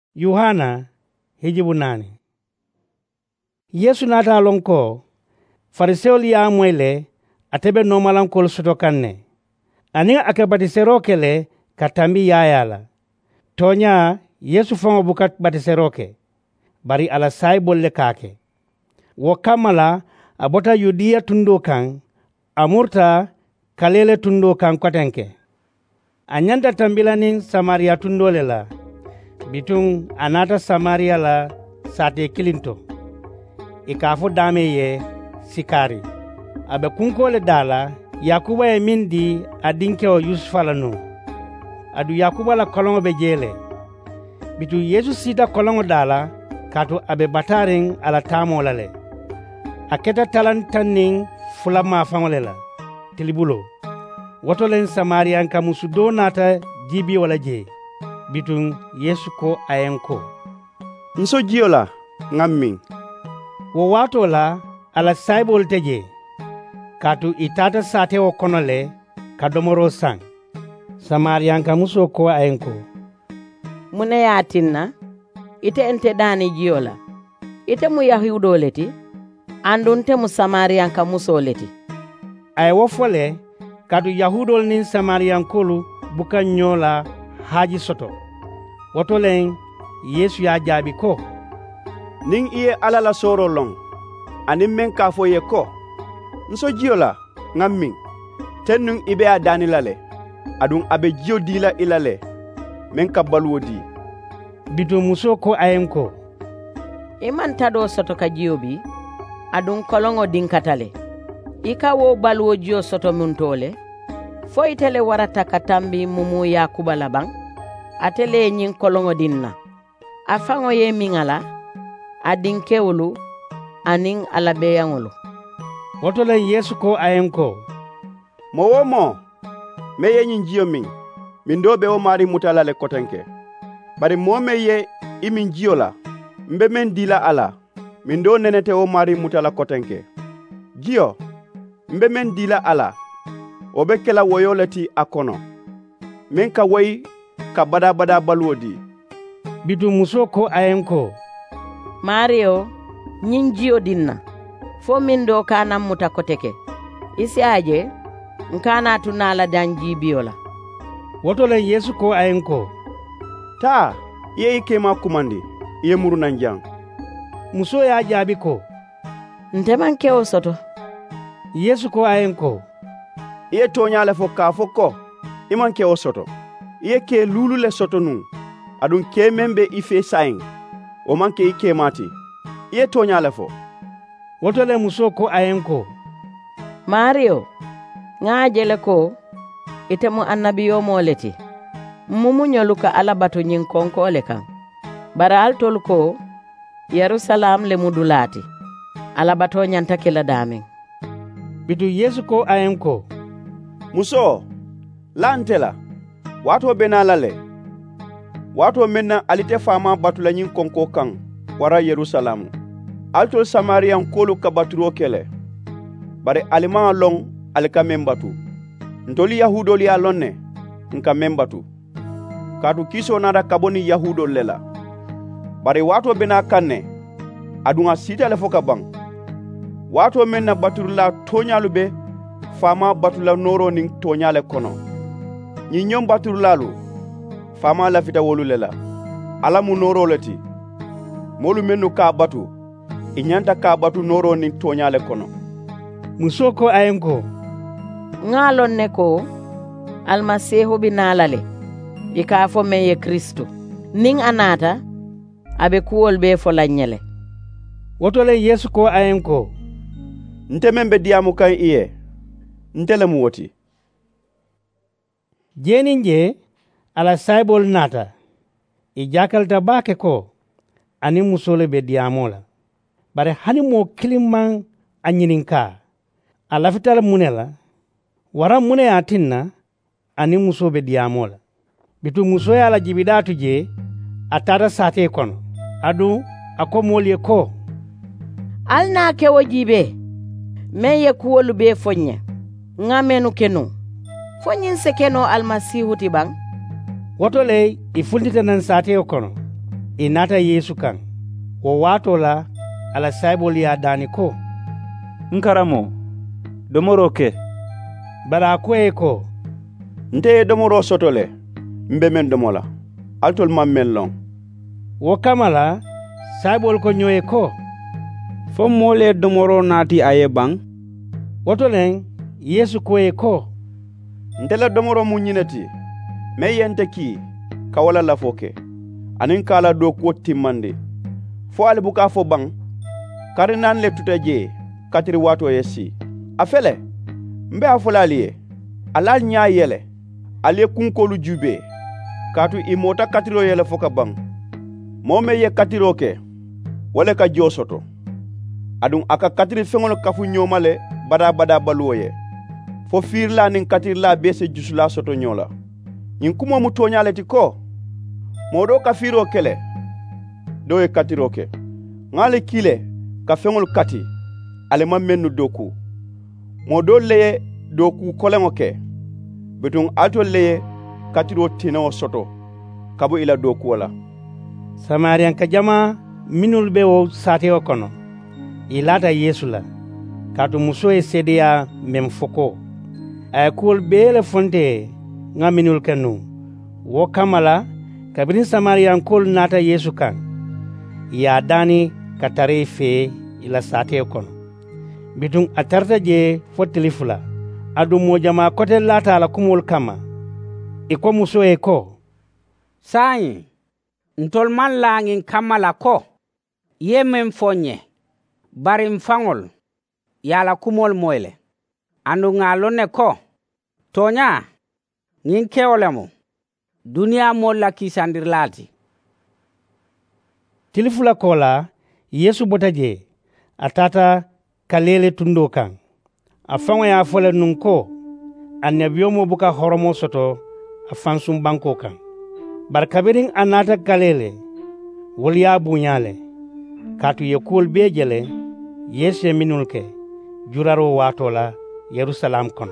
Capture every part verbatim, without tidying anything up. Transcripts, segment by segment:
Yohana hijibu nani. Yesu nata lon ko farisewol ya moyle atebe nomalankol soto kanne ani ake batisero kele katambi yayala tonya Yesu fango bukat batisero ke bari ala saibol le kake wo kamala abota Yudia tundo kan amurta kalele tundo kan kotenke anyanda tambilanin Samaria tundo lela bitung anata Samaria la sate kilinto ikafu dame ye sikari abe kunkole dala Yakuba e mindi adinke o Yusufa la no adu Yakuba la kolongo be jele bitu Yesu sita kolongo dala kato abe bataren ala tamo lale aketa talantaning fulama fangole la tilibulo woto len Samaria ka musudo nata jibi wala je bitun Yesu ko ayenko nso jiola ngammin wo wato la ala saibol teje katu itata sate o konole kadomoro sang Samaria ka muso ko ayenko mune yatinna ite ente dani jiola ite mu yahudo leti andunte mu Samaria ka muso leti ay wo fole katu yahudol nin Samaria kolu buka nyola haji soto woto len Yesu ya jaabi ko ning iye ala la soro long anim men ka fo ye ko nso jiola ngammin tennun ibe a dani lale adun abe jio dila ilale men ka balwodi bitu muso ko ayenko iman tado soto ka jiobi adun kolongo dinkatale ika wo balwo jio soto muntole fo itele warata katambi mumu Yakuba labang atele nyin kolongo dinna afango ye mingala adinkewulu aning alabeyangulu woto len Yesu ko ayenko mo wo mo me ye nyin jio min min do be o mari mutala le kotenke bari mo me ye imin jiola mbe men dila ala min do nenete o mari mutala kotenke jio mbe men dila ala obe kela woyoleti akono men ka way ka bada bada balwodi bitu muso ko ayenko Mario nyin jio dinna fo min do kana muta koteke isi aje nkana tunala danji biola woto len Yesu ko ayenko ta ye ikema kumandi ye muruna njang muso ya jaabi ko nteman kewo soto Yesu ko ayenko ye tonyale fo ka fo ko iman kewo soto ye ke lulu le soto nun adun ke membe ife sain o manke ike mati ye tonyale fo woto le muso ko ayenko Mario ngajele ko itemu annabiyo moleti mumu nyoluka alabato nyin konko le kan baral tol ko Yerusalem le mudulati alabato nyanta kila damen bitu Yesu ko ayenko muso lantela wato benalale wato menna alite fama batula nyin konko kan wara Yerusalem altol Samarian kolu ka baturo kele bare alima long alika membatu ntoli yahudoli ya lonne nka membatu katu kiso nada kaboni yahudo lela bare wato bena kanne adunga sita le foka bang wato menna baturla tonyalu be fama batula noro ning tonyale kono nyi nyom baturlalu fama la fita wolu lela alamu noro leti molu mennu ka batu inyanta ka batu noro ning tonyale kono muso ko ayenko ngalon ne ko almasihu binalale ikafo meye Kristo ning anata abe kuwol be fo lanyele woto len Yesu ko ayenko nte membe diamu kan iye ntele mu woti jeninje ala saibol nata i jakalta bake ko ani musole be diamola bare hani mo kilimman anyininka ala fital munela wara mune atinna ani muso be diamola bitu muso ya la jibidatu je atara sate kono adu akomolye ko alna ke wajibe meye kuwolu be fonye ngamenu kenu fonyin se keno almasihu tibang woto le ifundita nan sate kono i nata Yesu kan. Wo wato la ala saibol ya dani ko, nkaramo domoro ke. Bara ko e ko, nte domoro sotole mbe men domola altol mammen long. Wo kamala saibol ko nyoye ko, fo mole domoro nati aye bang. Woto len Yesu ko e ko, ntela domoro mu nyinati me yente ki kawala la foke anin kala do ko timmande fo ale buka fo bang karinan le tutaje katiri wato yesi afele mbe afulaliye alal nya yele ale kunkolu jube katu imota katiro yele foka bang mome ye katiro ke wala ka josoto adun aka katiri fengol kafu nyomale bada bada baluoye fo firla nin katirla bese jusula soto nyola nyin kuma mu tonyale ti ko modo ka firo kele do e katiro ke ngale kile ka fengol kati ale mamenu doku modo leye doku kolengo ke betun alto leye katiro tino soto kabo ila doku wala. Samarian ka jama minul be wo sate o kono ilata Yesu la katu muso e sedia mem foko ay kul bele fonte nga minul kanu wo kamala kabirin Samarian kul nata Yesu kan ya dani katare fe ila sate o kono bitun atarta je fotilifula adu mo jama kote lata la kumul kama iko muso e ko sai ntol man langin kamala ko yemen fonye barim fangol yala kumol moyle andu ngalone ko tonya ngin kewolemo dunia molla kisandir lati tilifula kola Yesu botaje atata kalele tundo kan afango ya fole nunko annabiyo mo buka horomo soto afansum banko kan barkabirin anata kalele woliya bunyale katu yekul bejele Yesu minulke juraro watola Yerusalem kono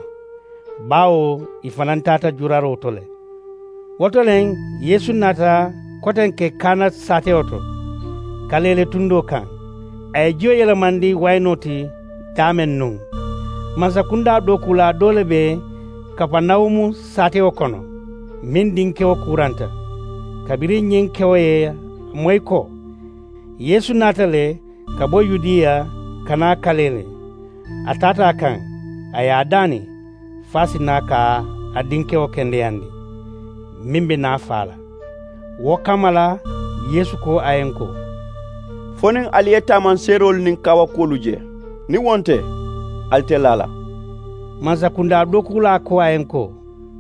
bawo ifanantata juraro tole wotolen Yesu nata kotenke kana sate oto kalele tundo kan ay joyela mandi waynoti tamen nun masakunda dokula dole be kapanawmu sate o kono min dinke o kuranta kabiri nyin kewoye moyko Yesu natale kabo Yudiya kana kalele atata kan ayadani fasi naka adinke o kende yandi mimbe na fala wo kamala Yesu ko ayenko fonin aliyeta man serol nin kawa koluje ni wonte altelala mazakunda dokula ko ayenko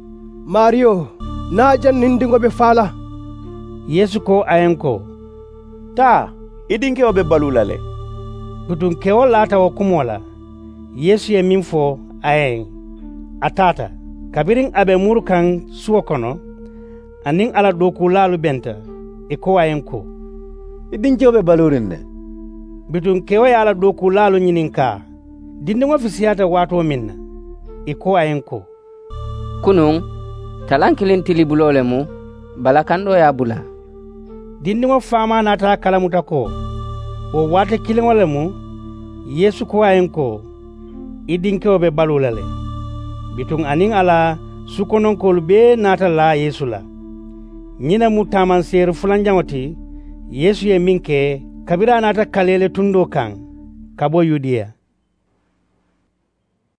Mario na jan nindingo be fala Yesu ko ayenko ta idinke obe balulale butun kewo lata wo kumola Yesu ye minfo ayen atata kabirin abe murukan suwo kono anin ala dokulalu benta iko ayenko idinke obe balurinde bitun kewo ya ala dokulalu nyininka dindingo fisiyata wato minna iko ayenko kunun talankilin tilibulole mu balakando ya bula dindingo fama nata kalamuta ko o wate kilingole mu Yesu ko ayenko idinke obe balulale bitun anin ala sukononkol be nata la Yesu la nyina mu taman ser fulanjangoti Yesu ye minke kabira nata kalele tundo kan kabo Yudiya